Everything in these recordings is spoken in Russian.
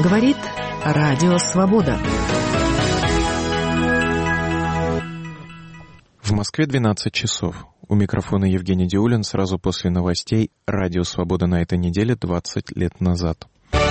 Говорит Радио Свобода. В Москве 12 часов. У микрофона Евгений Диулин. Сразу после новостей Радио Свобода на этой неделе 20 лет назад.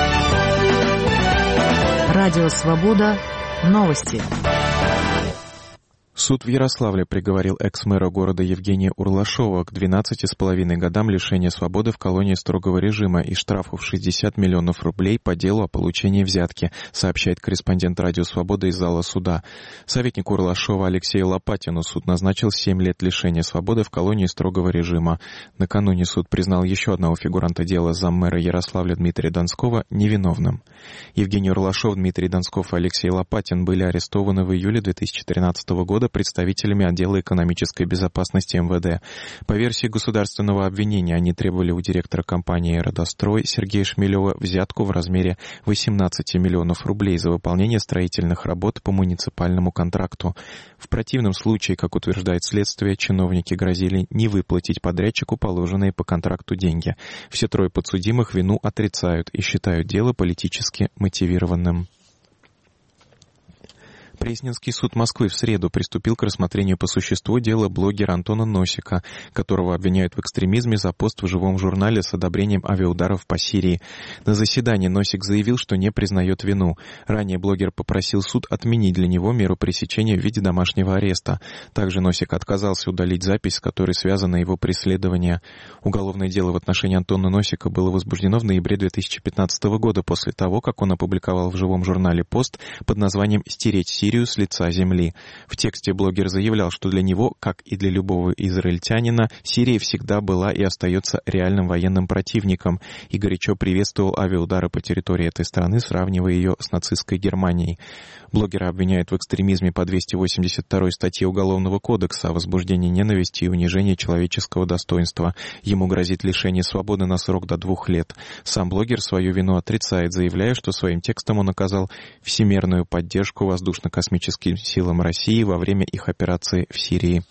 Радио Свобода. Новости. Суд в Ярославле приговорил экс-мэра города Евгения Урлашова к 12,5 годам лишения свободы в колонии строгого режима и штрафу в 60 миллионов рублей по делу о получении взятки, сообщает корреспондент Радио Свобода из зала суда. Советнику Урлашова Алексею Лопатину суд назначил 7 лет лишения свободы в колонии строгого режима. Накануне суд признал еще одного фигуранта дела, заммэра Ярославля Дмитрия Донского, невиновным. Евгений Урлашов, Дмитрий Донсков и Алексей Лопатин были арестованы в июле 2013 года представителями отдела экономической безопасности МВД. По версии государственного обвинения, они требовали у директора компании «Родострой» Сергея Шмелева взятку в размере 18 миллионов рублей за выполнение строительных работ по муниципальному контракту. В противном случае, как утверждает следствие, чиновники грозили не выплатить подрядчику положенные по контракту деньги. Все трое подсудимых вину отрицают и считают дело политически мотивированным. Пресненский суд Москвы в среду приступил к рассмотрению по существу дела блогера Антона Носика, которого обвиняют в экстремизме за пост в живом журнале с одобрением авиаударов по Сирии. На заседании Носик заявил, что не признает вину. Ранее блогер попросил суд отменить для него меру пресечения в виде домашнего ареста. Также Носик отказался удалить запись, с которой связано его преследование. Уголовное дело в отношении Антона Носика было возбуждено в ноябре 2015 года после того, как он опубликовал в живом журнале пост под названием «Стереть Сирию с лица земли». В тексте блогер заявлял, что для него, как и для любого израильтянина, Сирия всегда была и остается реальным военным противником и горячо приветствовал авиаудары по территории этой страны, сравнивая ее с нацистской Германией. Блогера обвиняют в экстремизме по 282 статье Уголовного кодекса о возбуждении ненависти и унижении человеческого достоинства. Ему грозит лишение свободы на срок до 2 лет. Сам блогер свою вину отрицает, заявляя, что своим текстом он оказал всемирную поддержку воздушно-космическим силам России во время их операции в Сирии.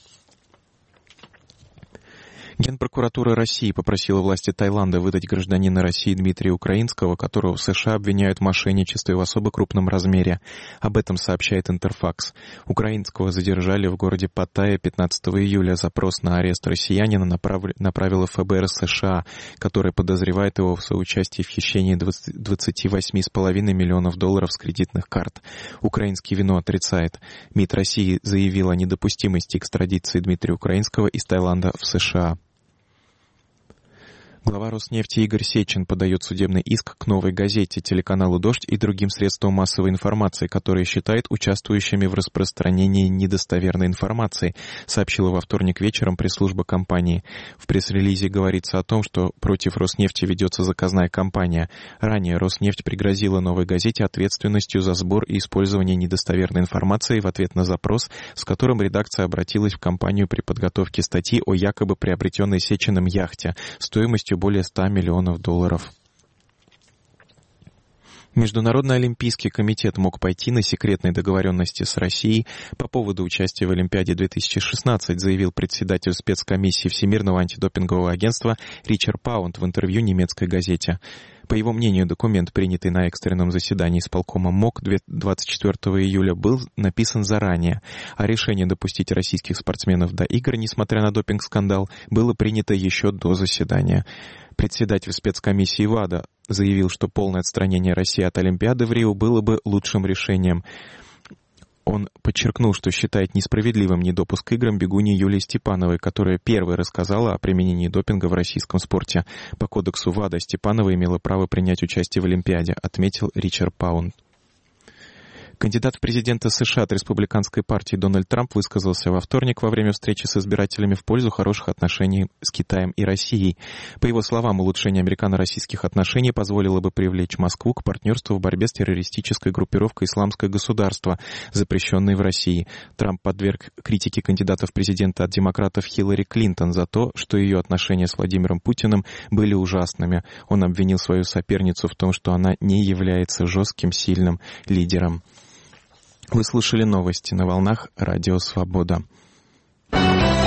Генпрокуратура России попросила власти Таиланда выдать гражданина России Дмитрия Украинского, которого в США обвиняют в мошенничестве в особо крупном размере. Об этом сообщает Интерфакс. Украинского задержали в городе Паттайя 15 июля. Запрос на арест россиянина направила ФБР США, которое подозревает его в соучастии в хищении $28,5 миллионов с кредитных карт. Украинский вину отрицает. МИД России заявил о недопустимости экстрадиции Дмитрия Украинского из Таиланда в США. Глава Роснефти Игорь Сечин подает судебный иск к «Новой газете», телеканалу «Дождь» и другим средствам массовой информации, которые считает участвующими в распространении недостоверной информации, сообщила во вторник вечером пресс-служба компании. В пресс-релизе говорится о том, что против Роснефти ведется заказная кампания. Ранее Роснефть пригрозила «Новой газете» ответственностью за сбор и использование недостоверной информации в ответ на запрос, с которым редакция обратилась в компанию при подготовке статьи о якобы приобретенной Сечиным яхте стоимостью более $100 миллионов. Международный олимпийский комитет мог пойти на секретные договоренности с Россией по поводу участия в Олимпиаде 2016, заявил председатель спецкомиссии Всемирного антидопингового агентства Ричард Паунд в интервью немецкой газете. По его мнению, документ, принятый на экстренном заседании исполкома МОК 24 июля, был написан заранее, а решение допустить российских спортсменов до игр, несмотря на допинг-скандал, было принято еще до заседания. Председатель спецкомиссии ВАДА заявил, что полное отстранение России от Олимпиады в Рио было бы лучшим решением. Он подчеркнул, что считает несправедливым недопуск к играм бегуньи Юлии Степановой, которая первой рассказала о применении допинга в российском спорте. По кодексу ВАДА Степанова имела право принять участие в Олимпиаде, отметил Ричард Паунд. Кандидат в президенты США от республиканской партии Дональд Трамп высказался во вторник во время встречи с избирателями в пользу хороших отношений с Китаем и Россией. По его словам, улучшение американо-российских отношений позволило бы привлечь Москву к партнерству в борьбе с террористической группировкой «Исламское государство», запрещенной в России. Трамп подверг критике кандидатов в президенты от демократов Хиллари Клинтон за то, что ее отношения с Владимиром Путиным были ужасными. Он обвинил свою соперницу в том, что она не является жестким, сильным лидером. Вы слушали новости на волнах Радио Свобода.